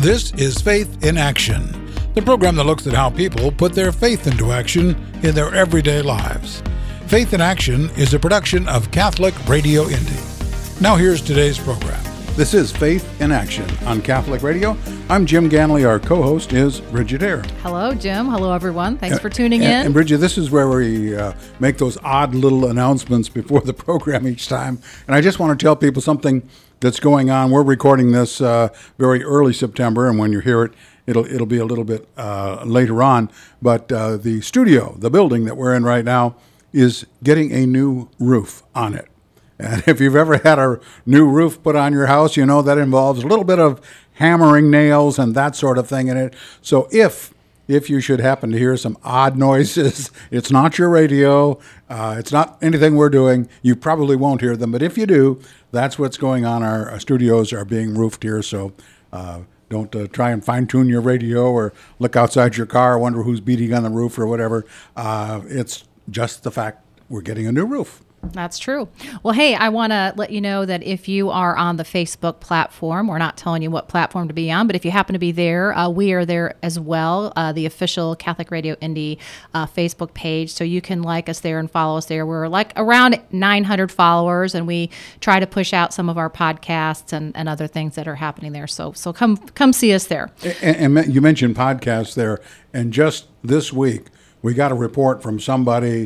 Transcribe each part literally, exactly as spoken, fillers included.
This is Faith in Action, the program that looks at how people put their faith into action in their everyday lives. Faith in Action is a production of Catholic Radio Indy. Now here's today's program. This is Faith in Action on Catholic Radio. I'm Jim Ganley. Our co-host is Bridget Eyre. Hello, Jim. Hello, everyone. Thanks for tuning and, in. And Bridget, this is where we uh, make those odd little announcements before the program each time. And I just want to tell people something that's going on. We're recording this uh, very early September, and when you hear it, it'll it'll be a little bit uh, later on. But uh, the studio, the building that we're in right now, is getting a new roof on it. And if you've ever had a new roof put on your house, you know that involves a little bit of hammering nails and that sort of thing in it. So if if you should happen to hear some odd noises, it's not your radio, uh, it's not anything we're doing, you probably won't hear them. But if you do, that's what's going on. Our, our studios are being roofed here, so uh, don't uh, try and fine-tune your radio or look outside your car, wonder who's beating on the roof or whatever. Uh, it's just the fact we're getting a new roof. That's true. Well, hey, I want to let you know that if you are on the Facebook platform, we're not telling you what platform to be on, but if you happen to be there, uh, we are there as well, uh, the official Catholic Radio Indy uh, Facebook page. So you can like us there and follow us there. We're like around nine hundred followers, and we try to push out some of our podcasts and, and other things that are happening there. So so come come see us there. And, and you mentioned podcasts there, and just this week, we got a report from somebody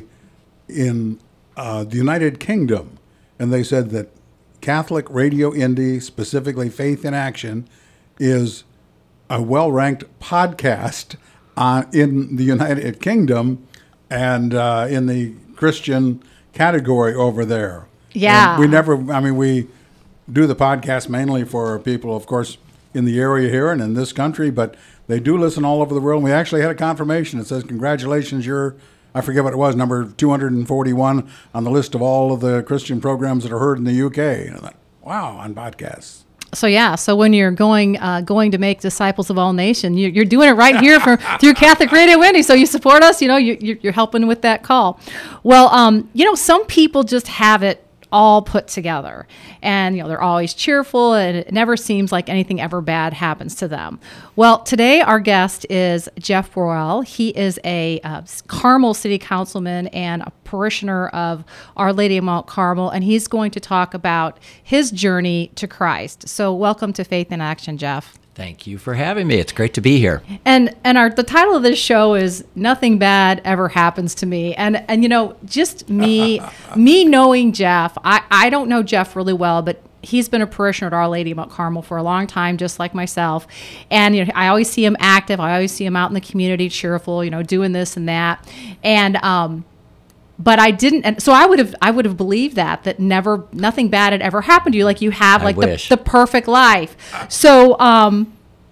in Uh, the United Kingdom, and they said that Catholic Radio Indy, specifically Faith in Action, is a well-ranked podcast uh, in the United Kingdom and uh, in the Christian category over there. Yeah. And we never, I mean, we do the podcast mainly for people, of course, in the area here and in this country, but they do listen all over the world. And we actually had a confirmation that says, congratulations, you're I forget what it was, number two hundred forty-one on the list of all of the Christian programs that are heard in the U K. And I thought, wow, on podcasts. So yeah, so when you're going uh, going to make disciples of all nations, you, you're doing it right here for, through Catholic Radio Indy. So you support us, you know, you, you're helping with that call. Well, um, you know, some people just have it all put together, and you know they're always cheerful, and it never seems like anything ever bad happens to them. Well, today our guest is Jeff Worrell. He is a uh, Carmel City Councilman and a parishioner of Our Lady of Mount Carmel, and he's going to talk about his journey to Christ. So welcome to Faith in Action, Jeff. Thank you for having me. It's great to be here. And and our the title of this show is Nothing Bad Ever Happens to Me. And and you know, just me me knowing Jeff, I, I don't know Jeff really well, but he's been a parishioner at Our Lady of Mount Carmel for a long time, just like myself. And you know, I always see him active. I always see him out in the community, cheerful, you know, doing this and that. And um But I didn't, and so I would have, I would have believed that that never, nothing bad had ever happened to you. Like you have, like the, the perfect life. So, um,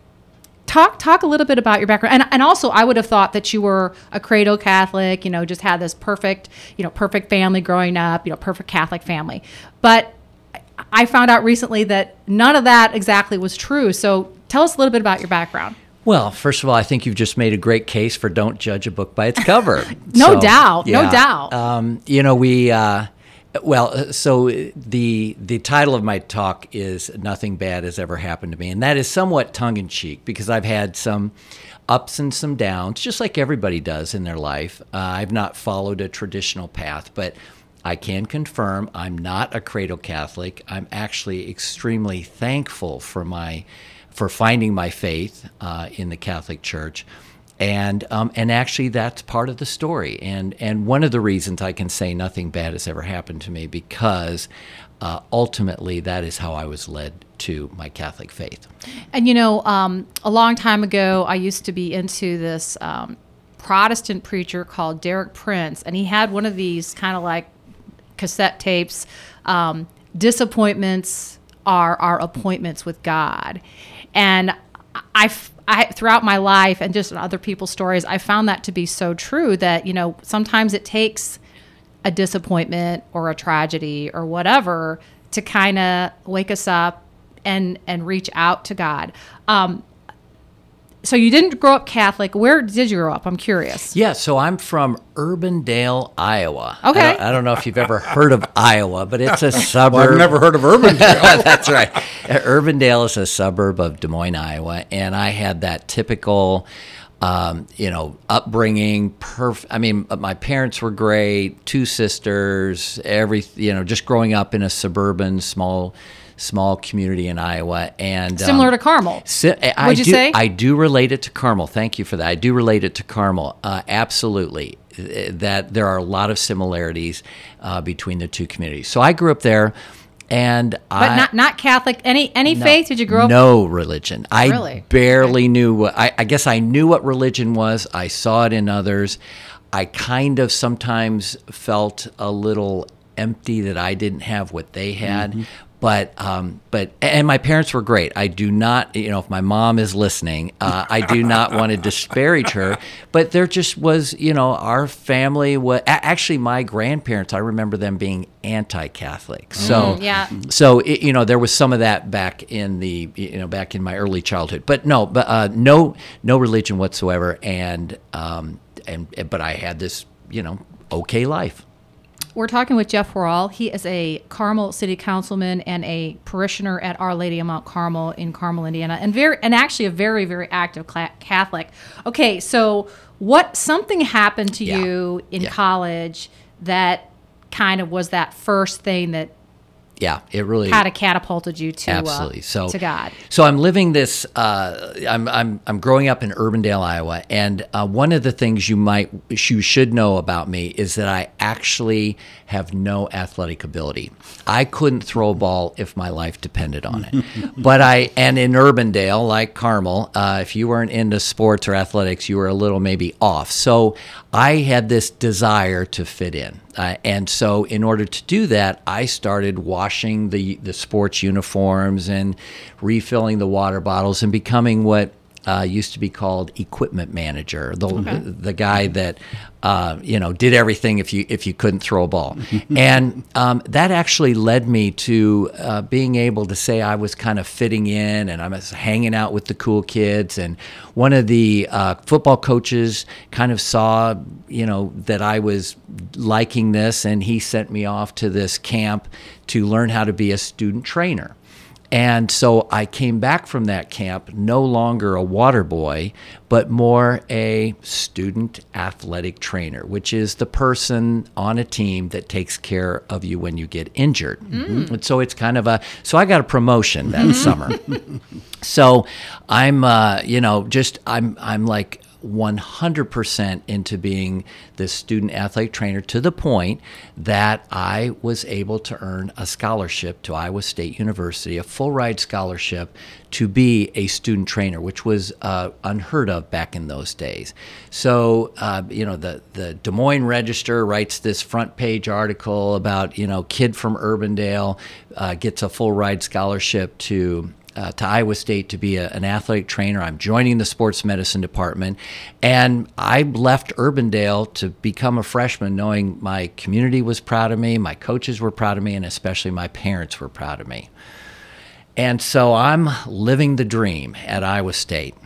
talk talk a little bit about your background, and and also I would have thought that you were a cradle Catholic. You know, just had this perfect, you know, perfect family growing up. You know, perfect Catholic family. But I found out recently that none of that exactly was true. So, tell us a little bit about your background. Well, first of all, I think you've just made a great case for don't judge a book by its cover. no so, doubt, yeah. no doubt. Um, you know, we, uh, well, so the the title of my talk is Nothing Bad Has Ever Happened to Me, and that is somewhat tongue-in-cheek because I've had some ups and some downs, just like everybody does in their life. Uh, I've not followed a traditional path, but I can confirm I'm not a cradle Catholic. I'm actually extremely thankful for my for finding my faith uh, in the Catholic Church. And um, and actually that's part of the story. And and one of the reasons I can say nothing bad has ever happened to me because uh, ultimately that is how I was led to my Catholic faith. And you know, um, a long time ago, I used to be into this um, Protestant preacher called Derek Prince, and he had one of these kind of like cassette tapes, um, disappointments are our appointments with God. And I, I, throughout my life and just in other people's stories, I found that to be so true that, you know, sometimes it takes a disappointment or a tragedy or whatever to kind of wake us up and, and reach out to God. Um, so you didn't grow up Catholic. Where did you grow up? I'm curious. Yeah, so I'm from Urbandale, Iowa. Okay. I don't, I don't know if you've ever heard of Iowa, but it's a suburb. Well, I've never heard of Urbandale. That's right. Urbandale is a suburb of Des Moines, Iowa, and I had that typical, um, you know, upbringing. Perf- I mean, my parents were great. Two sisters. Every, you know, just growing up in a suburban small. small community in Iowa, and Similar um, to Carmel. si- I Would you do, say? I do relate it to Carmel. Thank you for that. I do relate it to Carmel. Uh, absolutely, Uh, that there are a lot of similarities uh, between the two communities. So I grew up there, and But I not not Catholic. Any any no, faith? Did you grow up? No religion. I Really? barely knew what. I, I guess I knew what religion was. I saw it in others. I kind of sometimes felt a little empty that I didn't have what they had. Mm-hmm. But um, but and my parents were great. I do not, you know, if my mom is listening, uh, I do not want to disparage her. But there just was, you know, our family was actually my grandparents. I remember them being anti-Catholic. So Mm, yeah. so it, you know, there was some of that back in the, you know, back in my early childhood. But no, but uh, no no religion whatsoever. And um and but I had this, you know, okay life. We're talking with Jeff Worrell. He is a Carmel City Councilman and a parishioner at Our Lady of Mount Carmel in Carmel, Indiana, and very and actually a very very active cla- Catholic. Okay, so what something happened to Yeah. you in Yeah. college that kind of was that first thing that Yeah, it really kind of catapulted you to Absolutely. Uh, So to God. So I'm living this. Uh, I'm I'm I'm growing up in Urbandale, Iowa, and uh, one of the things you might you should know about me is that I actually have no athletic ability. I couldn't throw a ball if my life depended on it. But I and in Urbandale, like Carmel, uh, if you weren't into sports or athletics, you were a little maybe off. So I had this desire to fit in. Uh, and so in order to do that, I started washing the, the sports uniforms and refilling the water bottles and becoming what uh, used to be called equipment manager, the, Okay. the guy that, uh, you know, did everything if you if you couldn't throw a ball. And um, that actually led me to uh, being able to say I was kind of fitting in and I was hanging out with the cool kids. And one of the uh, football coaches kind of saw, you know, that I was liking this, and he sent me off to this camp to learn how to be a student trainer. And so I came back from that camp no longer a water boy, but more a student athletic trainer, which is the person on a team that takes care of you when you get injured. And so it's kind of a, so I got a promotion that summer. So I'm, uh, you know, just, I'm, I'm like, one hundred percent into being this student athlete trainer to the point that I was able to earn a scholarship to Iowa State University, a full ride scholarship to be a student trainer, which was uh, unheard of back in those days. So, uh, you know, the, the Des Moines Register writes this front page article about, you know, kid from Urbandale uh, gets a full ride scholarship to Uh, to Iowa State to be a, an athletic trainer. I'm joining the sports medicine department. And I left Urbandale to become a freshman knowing my community was proud of me, my coaches were proud of me, and especially my parents were proud of me. And so I'm living the dream at Iowa State.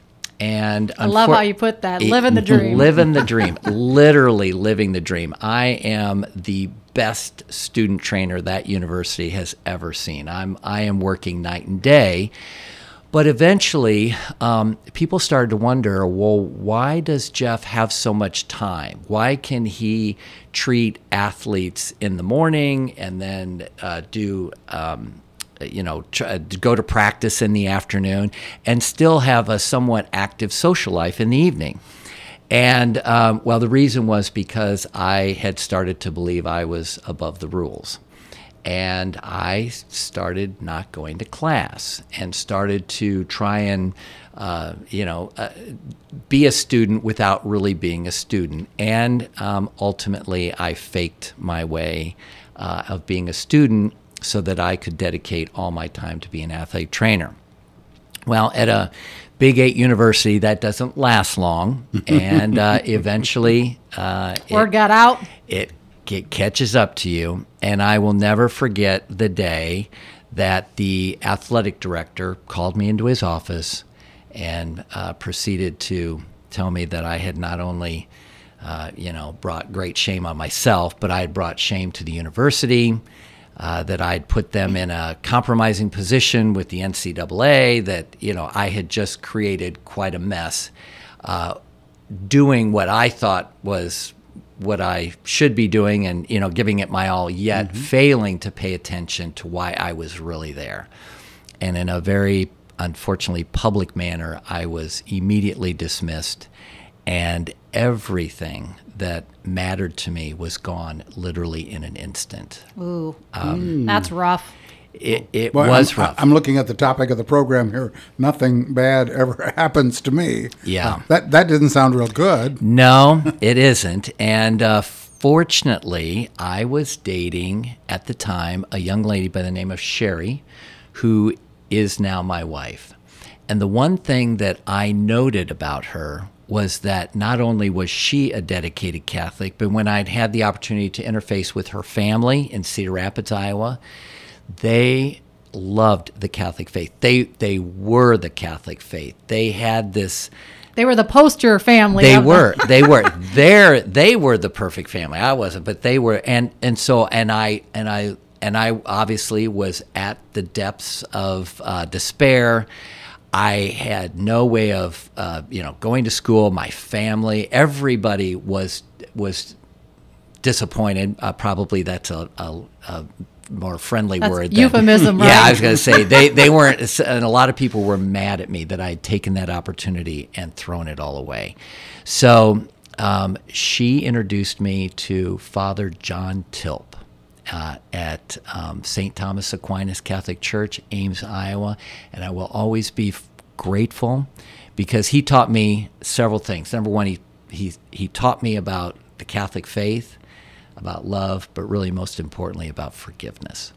And I love unfor- how you put that. Living the dream. Living the dream. Literally living the dream. I am the best student trainer that university has ever seen. I'm I am working night and day. But eventually, um, people started to wonder, well, why does Jeff have so much time? Why can he treat athletes in the morning and then uh, do um, you know, try, go to practice in the afternoon and still have a somewhat active social life in the evening? And, um, well, the reason was because I had started to believe I was above the rules. And I started not going to class and started to try and, uh, you know, uh, be a student without really being a student. And um, ultimately, I faked my way uh, of being a student so that I could dedicate all my time to be an athlete trainer. Well, at a Big Eight university, that doesn't last long, and uh, eventually uh, Word it, got out. it, it catches up to you. And I will never forget the day that the athletic director called me into his office and uh, proceeded to tell me that I had not only, uh, you know, brought great shame on myself, but I had brought shame to the university, uh, that I'd put them in a compromising position with the N C double A, that, you know, I had just created quite a mess, uh, doing what I thought was what I should be doing and, you know, giving it my all, yet mm-hmm. failing to pay attention to why I was really there. And in a very, unfortunately, public manner, I was immediately dismissed, and everything that mattered to me was gone literally in an instant. Ooh, um, that's rough. It, it well, was I'm, rough. I'm looking at the topic of the program here. Nothing bad ever happens to me. Yeah. Uh, that that didn't sound real good. No, it isn't. And uh, fortunately, I was dating at the time a young lady by the name of Sherry, who is now my wife. And the one thing that I noted about her was that not only was she a dedicated Catholic, but when I'd had the opportunity to interface with her family in Cedar Rapids, Iowa, they loved the Catholic faith. They they were the Catholic faith. They had this. They were the poster family. They of were. The- they were. They're, they were the perfect family. I wasn't, but they were. And and so and I and I and I obviously was at the depths of uh, despair. I had no way of uh, you know going to school. My family, everybody was was disappointed. Uh, probably that's a. a, a more friendly That's word. Euphemism, than, right? Yeah, I was going to say, they, they weren't, and a lot of people were mad at me that I'd taken that opportunity and thrown it all away. So um, she introduced me to Father John Tilp uh, at um, Saint Thomas Aquinas Catholic Church, Ames, Iowa, and I will always be f- grateful because he taught me several things. Number one, he, he, he taught me about the Catholic faith, about love, but really most importantly about forgiveness.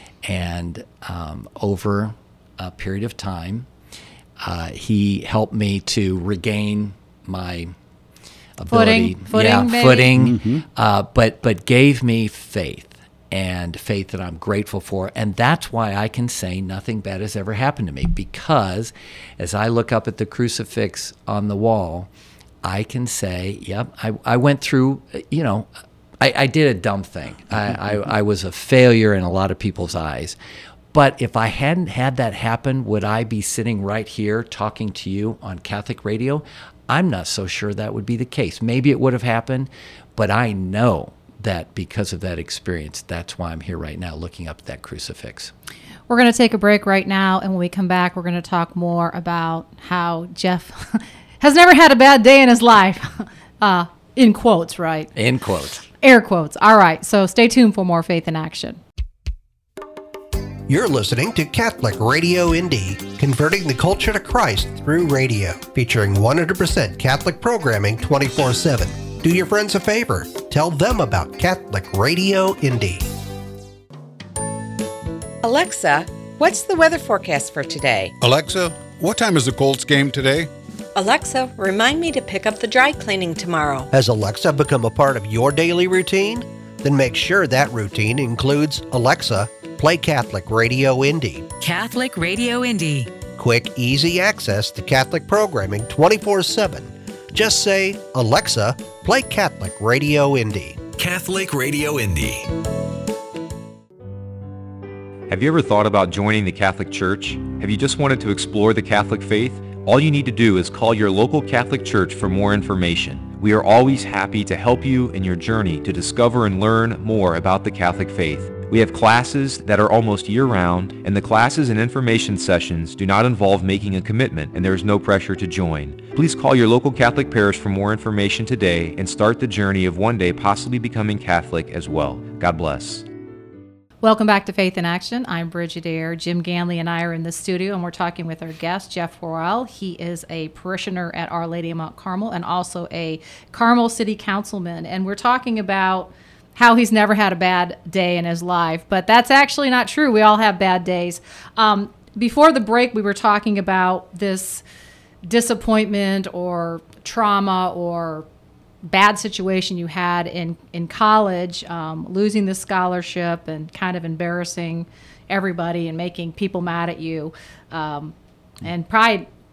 And um, over a period of time, uh, he helped me to regain my ability, footing, footing, yeah, maybe? footing, Mm-hmm. uh, but but gave me faith, and faith that I'm grateful for. And that's why I can say nothing bad has ever happened to me, because as I look up at the crucifix on the wall, I can say, yep, I, I went through, you know, I, I did a dumb thing. I, I, I was a failure in a lot of people's eyes. But if I hadn't had that happen, would I be sitting right here talking to you on Catholic radio? I'm not so sure that would be the case. Maybe it would have happened, but I know that because of that experience, that's why I'm here right now looking up at that crucifix. We're going to take a break right now, and when we come back, we're going to talk more about how Jeff has never had a bad day in his life. Uh, in quotes, right? In quotes. Air quotes. All right, so stay tuned for more Faith in Action. You're listening to Catholic Radio Indy, converting the culture to Christ through radio, featuring one hundred percent Catholic programming twenty-four seven. Do your friends a favor. Tell them about Catholic Radio Indy. Alexa, what's the weather forecast for today? Alexa, what time is the Colts game today? Alexa, remind me to pick up the dry cleaning tomorrow. Has Alexa become a part of your daily routine? Then make sure that routine includes Alexa, play Catholic Radio Indy. Catholic Radio Indy. Quick, easy access to Catholic programming twenty-four seven. Just say, Alexa, play Catholic Radio Indy. Catholic Radio Indy. Have you ever thought about joining the Catholic Church? Have you just wanted to explore the Catholic faith? All you need to do is call your local Catholic church for more information. We are always happy to help you in your journey to discover and learn more about the Catholic faith. We have classes that are almost year-round, and the classes and information sessions do not involve making a commitment, and there is no pressure to join. Please call your local Catholic parish for more information today and start the journey of one day possibly becoming Catholic as well. God bless. Welcome back to Faith in Action. I'm Bridget Eyre. Jim Ganley and I are in the studio, and we're talking with our guest, Jeff Worrell. He is a parishioner at Our Lady of Mount Carmel and also a Carmel City Councilman. And we're talking about how he's never had a bad day in his life. But that's actually not true. We all have bad days. Um, before the break, we were talking about this disappointment or trauma or bad situation you had in, in college, um, losing the scholarship and kind of embarrassing everybody and making people mad at you. Um, and probably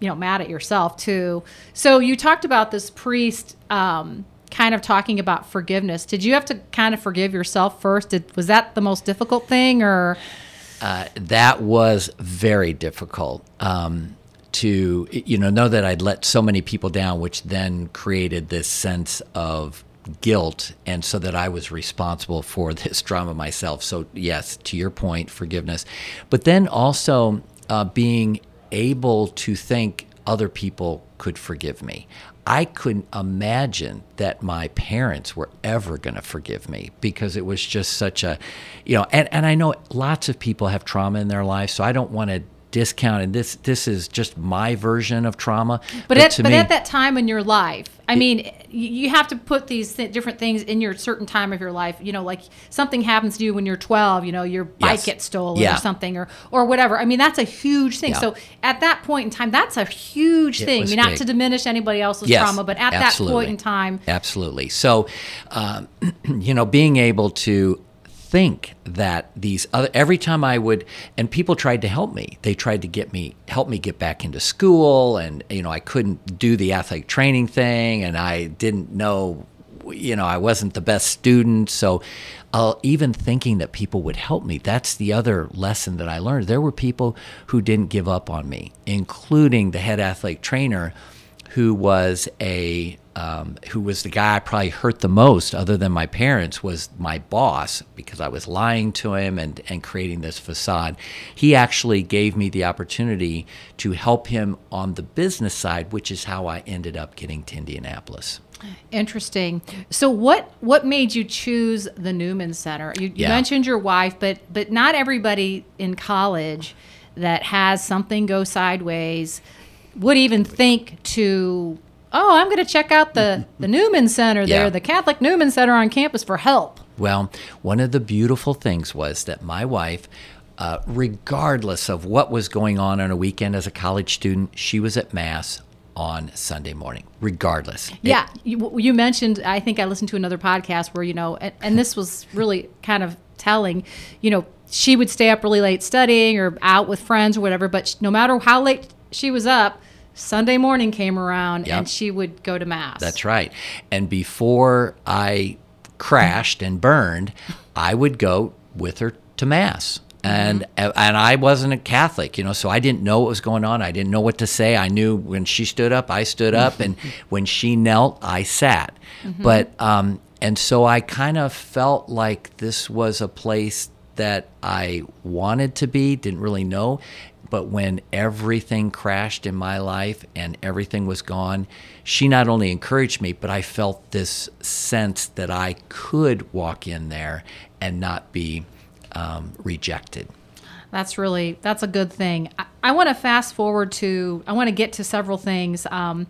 you know, mad at yourself too. So you talked about this priest um, kind of talking about forgiveness. Did you have to kind of forgive yourself first? Did, was that the most difficult thing, or? Uh, that was very difficult um, to, you know, know that I'd let so many people down, which then created this sense of guilt, and so that I was responsible for this drama myself. So yes, to your point, forgiveness. But then also uh, being able to think other people could forgive me. I couldn't imagine that my parents were ever going to forgive me, because it was just such a, you know, and, and I know lots of people have trauma in their life, so I don't want to discount, and this this is just my version of trauma. But, but at, to but me, at that time in your life, I mean, you have to put these th- different things in your certain time of your life. You know, like something happens to you when you're twelve, you know, your bike Yes. gets stolen Yeah. or something, or or whatever. I mean, that's a huge thing. Yeah. So at that point in time, that's a huge It thing. I was mean, not big. to diminish anybody else's Yes, trauma, but at absolutely. that point in time, Absolutely. So, um, you know, being able to think that these other, every time I would, and people tried to help me, they tried to get me, help me get back into school, and, you know, I couldn't do the athletic training thing, and I didn't know, you know, I wasn't the best student. So uh, even thinking that people would help me, that's the other lesson that I learned. There were people who didn't give up on me, including the head athletic trainer, who was a um, who was the guy I probably hurt the most, other than my parents, was my boss, because I was lying to him and, and creating this facade. He actually gave me the opportunity to help him on the business side, which is how I ended up getting to Indianapolis. interesting. So what what made you choose the Newman Center? You, you Yeah. mentioned your wife, but but not everybody in college that has something go sideways would even think to, oh, I'm going to check out the, the Newman Center there, Yeah. the Catholic Newman Center on campus for help. Well, one of the beautiful things was that my wife, uh, regardless of what was going on on a weekend as a college student, she was at Mass on Sunday morning, regardless. Yeah, you, you mentioned, I think I listened to another podcast where, you know, and, and this was really kind of telling, you know, she would stay up really late studying or out with friends or whatever, but no matter how late she was up, Sunday morning came around Yep. and she would go to Mass. That's right. And before I crashed and burned, I would go with her to Mass. And and I wasn't a Catholic, you know, so I didn't know what was going on. I didn't know what to say. I knew when she stood up, I stood up, and when she knelt, I sat. But um, and so I kind of felt like this was a place that I wanted to be, didn't really know. But when everything crashed in my life and everything was gone, she not only encouraged me, but I felt this sense that I could walk in there and not be um, rejected. That's really, that's a good thing. I, I want to fast forward to, I want to get to several things. Um,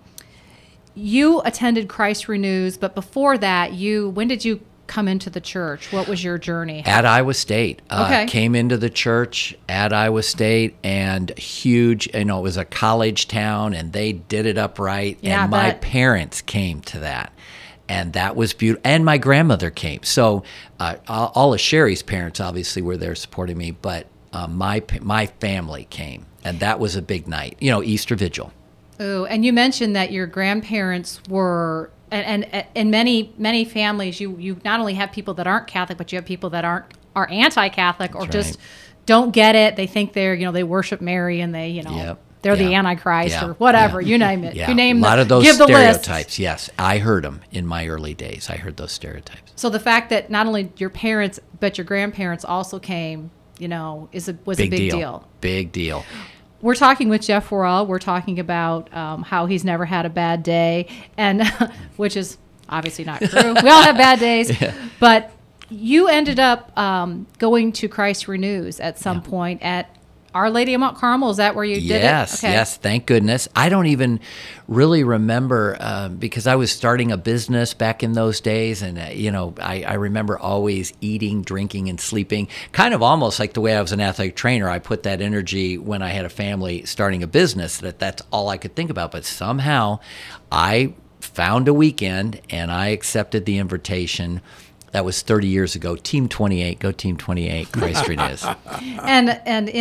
you attended Christ Renews, but before that, you, when did you come into the church? What was your journey? At Iowa State. Uh, Okay. Came into the church at Iowa State, and huge, you know, it was a college town, and they did it up right. Yeah, and I my bet. parents came to that. And that was beautiful. And my grandmother came. So uh, all all of Sherry's parents obviously were there supporting me, but uh, my pa- my family came. And that was a big night, you know, Easter Vigil. Oh, and you mentioned that your grandparents were, and, and in many many families, you you not only have people that aren't Catholic, but you have people that aren't are anti-Catholic or That's just right. don't get it. They think they're, you know, they worship Mary and they, you know, Yep. they're the Yeah. Antichrist Yeah. or whatever. Yeah. You name it. Yeah, You name a lot the, of those give the list. stereotypes. Yes, I heard them in my early days. I heard those stereotypes. So the fact that not only your parents but your grandparents also came, you know, is a was Big, a big deal. deal. Big deal. We're talking with Jeff Worrell. We're talking about um, how he's never had a bad day, and which is obviously not true. We all have bad days, but you ended up um, going to Christ Renews at some point at Our Lady of Mount Carmel. Is that where you did it? Yes, yes, thank goodness. I don't even really remember um, because I was starting a business back in those days, and uh, you know, I, I remember always eating, drinking, and sleeping. Kind of almost like the way I was an athletic trainer. I put that energy when I had a family starting a business. That that's all I could think about. But somehow, I found a weekend and I accepted the invitation. That was thirty years ago. Team twenty-eight, go Team twenty-eight. Christ Renews. And and in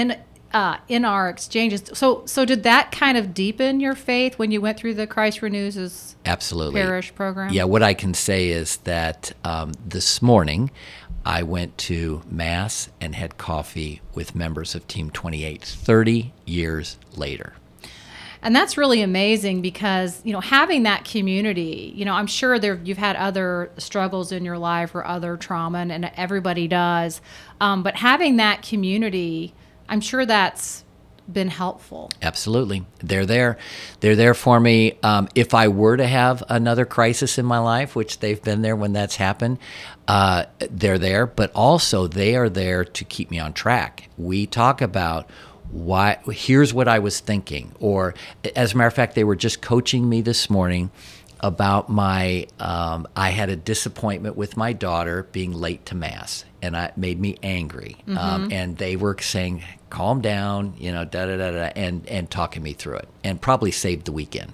uh, in our exchanges. So, so did that kind of deepen your faith when you went through the Christ Renews' Absolutely. parish program? Yeah, what I can say is that um, this morning I went to Mass and had coffee with members of Team twenty-eight, thirty years later. And that's really amazing because, you know, having that community, you know, I'm sure there you've had other struggles in your life or other trauma, and, and everybody does. Um, but having that community, I'm sure that's been helpful. Absolutely. They're there. They're there for me. Um, if I were to have another crisis in my life, which they've been there when that's happened, uh, they're there. But also they are there to keep me on track. We talk about why, here's what I was thinking. Or as a matter of fact, they were just coaching me this morning about my, um, I had a disappointment with my daughter being late to Mass, and it made me angry. Mm-hmm. Um, and they were saying, calm down, you know, da da da da, and, and talking me through it, and probably saved the weekend.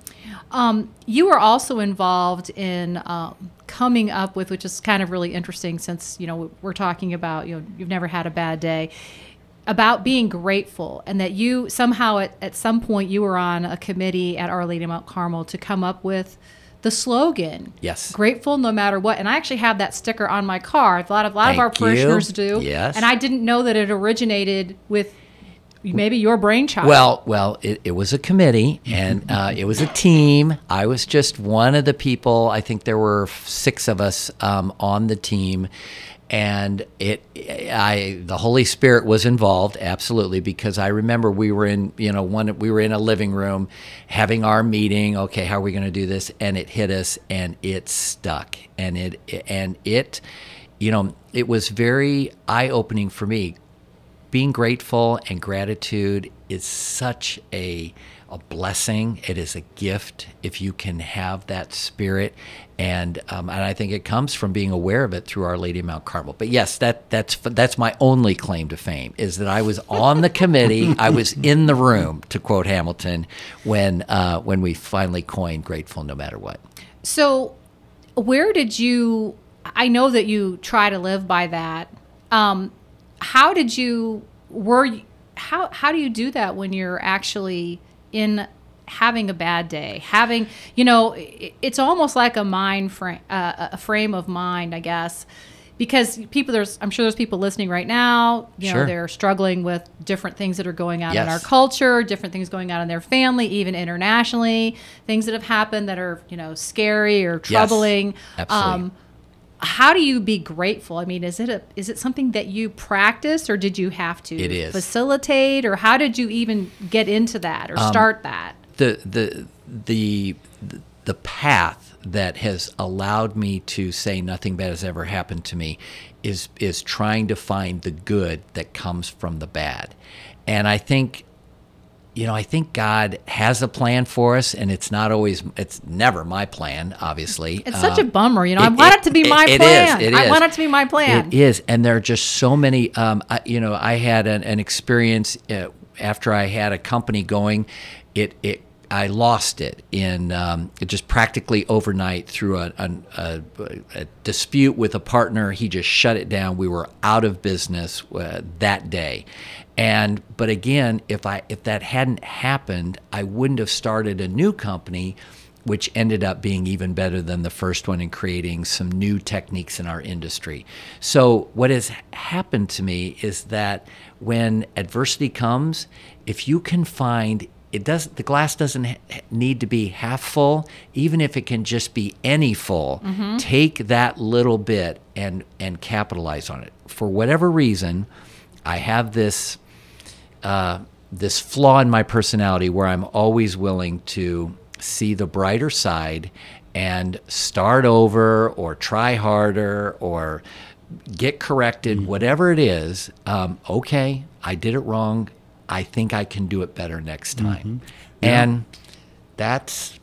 Um, you were also involved in um, coming up with, which is kind of really interesting since, you know, we're talking about, you know, you've never had a bad day, about being grateful, and that you somehow at, at some point you were on a committee at Our Lady of Mount Carmel to come up with the slogan. Yes. Grateful no matter what. And I actually have that sticker on my car. A lot of, a lot of our parishioners do. Yes. And I didn't know that it originated with maybe your brainchild. Well, well, it, it was a committee, and uh, it was a team. I was just one of the people. I think there were six of us um, on the team. And it, I, the Holy Spirit was involved, absolutely, because I remember we were in, you know, one, we were in a living room having our meeting. Okay, how are we going to do this? And it hit us, and it stuck, and it, and it, you know, it was very eye-opening for me. Being grateful and gratitude is such a a blessing. It is a gift if you can have that spirit, and um, and I think it comes from being aware of it through Our Lady of Mount Carmel. But yes, that that's that's my only claim to fame, is that I was on the committee, I was in the room, to quote Hamilton, when uh, when we finally coined "Grateful No Matter What." So, where did you? I know that you try to live by that. Um, how did you? Were you, how how do you do that when you're actually in having a bad day, having, you know, it's almost like a mind frame, uh, a frame of mind, I guess, because people, there's, I'm sure there's people listening right now, you Sure. know, they're struggling with different things that are going on Yes. in our culture, different things going on in their family, even internationally, things that have happened that are, you know, scary or troubling. Yes, absolutely. Um, how do you be grateful? I mean, is it a is it something that you practice, or did you have to It is. facilitate, or how did you even get into that or Um, start that? The the the the path that has allowed me to say nothing bad has ever happened to me is is trying to find the good that comes from the bad. And I think, you know, I think God has a plan for us, and it's not always, it's never my plan, obviously. It's such Uh, a bummer, you know. I it- want it, it- to be it- my it plan. is, it I is. want it to be my plan. It is, and there are just so many. Um, I, you know, I had an, an experience uh, after I had a company going. It it I lost it in um, it just practically overnight through a, a, a, a dispute with a partner. He just shut it down. We were out of business uh, that day. And but again, if I if that hadn't happened, I wouldn't have started a new company, which ended up being even better than the first one in creating some new techniques in our industry. So what has happened to me is that when adversity comes, if you can find it does the glass doesn't ha- need to be half full, even if it can just be any full. Mm-hmm. Take that little bit and and capitalize on it. For whatever reason, I have this uh, this flaw in my personality where I'm always willing to see the brighter side and start over or try harder or get corrected, mm-hmm. whatever it is. Um, okay, I did it wrong. I think I can do it better next time. Mm-hmm. Yeah. And that's,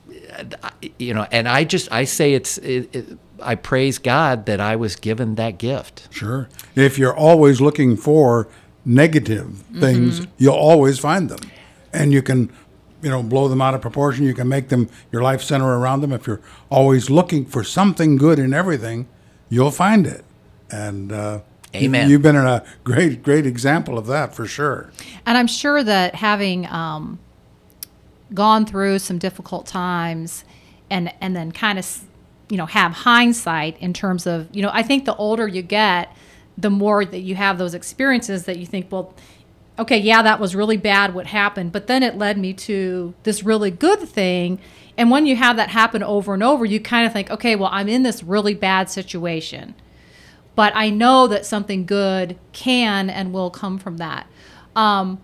you know, and I just, I say it's, it, it, I praise God that I was given that gift. Sure. If you're always looking for negative things, mm-hmm. you'll always find them. And you can, you know, blow them out of proportion. You can make them your life center around them. If you're always looking for something good in everything, you'll find it. And uh, Amen. You've been a great, great example of that for sure. And I'm sure that having um, gone through some difficult times and and then kind of, you know, have hindsight in terms of, you know, I think the older you get, the more that you have those experiences that you think, well, okay, yeah, that was really bad what happened, but then it led me to this really good thing. And when you have that happen over and over, you kind of think, okay, well, I'm in this really bad situation, but I know that something good can and will come from that. Um,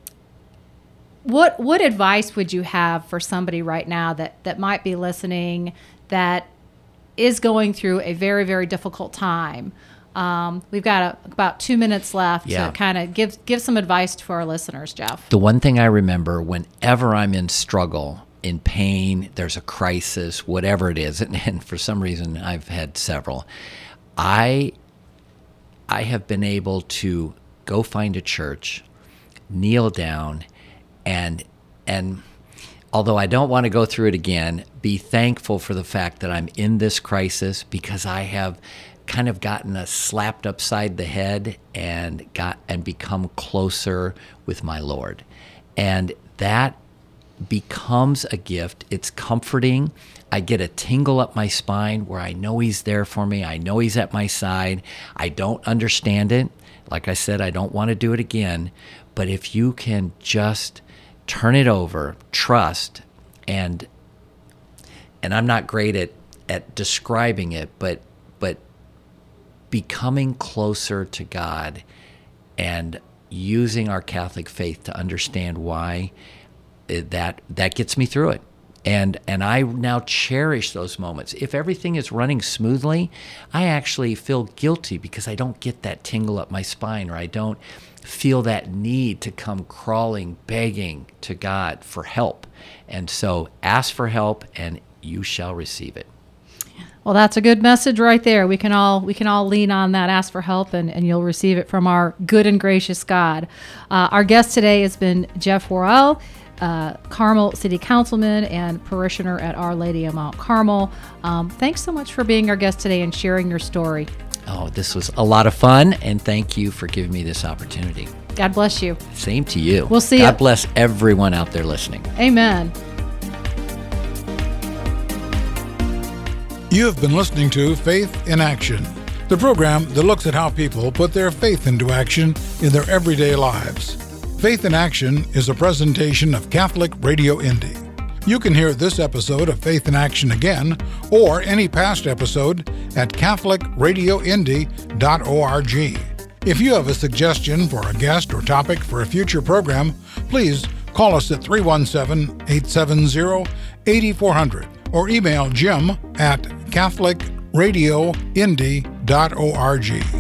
what what advice would you have for somebody right now that, that might be listening that is going through a very, very difficult time? Um, we've got a, about two minutes left Yeah. to kind of give give some advice to our listeners, Jeff. The one thing I remember whenever I'm in struggle, in pain, there's a crisis, whatever it is, and, and for some reason I've had several, I I have been able to go find a church, kneel down, and and although I don't want to go through it again, be thankful for the fact that I'm in this crisis, because I have kind of gotten a slapped upside the head and got and become closer with my Lord. And that becomes a gift. It's comforting. I get a tingle up my spine where I know he's there for me. I know he's at my side. I don't understand it. Like I said, I don't want to do it again. But if you can just turn it over, trust, and and I'm not great at, at describing it, but but becoming closer to God and using our Catholic faith to understand why, that that gets me through it. And and I now cherish those moments. If everything is running smoothly, I actually feel guilty because I don't get that tingle up my spine, or I don't feel that need to come crawling, begging to God for help. And so ask for help and you shall receive it. Well, that's a good message right there. We can all we can all lean on that, ask for help, and, and you'll receive it from our good and gracious God. Uh, our guest today has been Jeff Worrell, uh, Carmel City Councilman and parishioner at Our Lady of Mount Carmel. Um, thanks so much for being our guest today and sharing your story. Oh, this was a lot of fun, and thank you for giving me this opportunity. God bless you. Same to you. We'll see God you. bless everyone out there listening. Amen. You have been listening to Faith in Action, the program that looks at how people put their faith into action in their everyday lives. Faith in Action is a presentation of Catholic Radio Indy. You can hear this episode of Faith in Action again, or any past episode, at catholic radio indy dot org. If you have a suggestion for a guest or topic for a future program, please call us at three one seven, eight seven zero, eight four zero zero or email Jim at catholic radio indy dot org.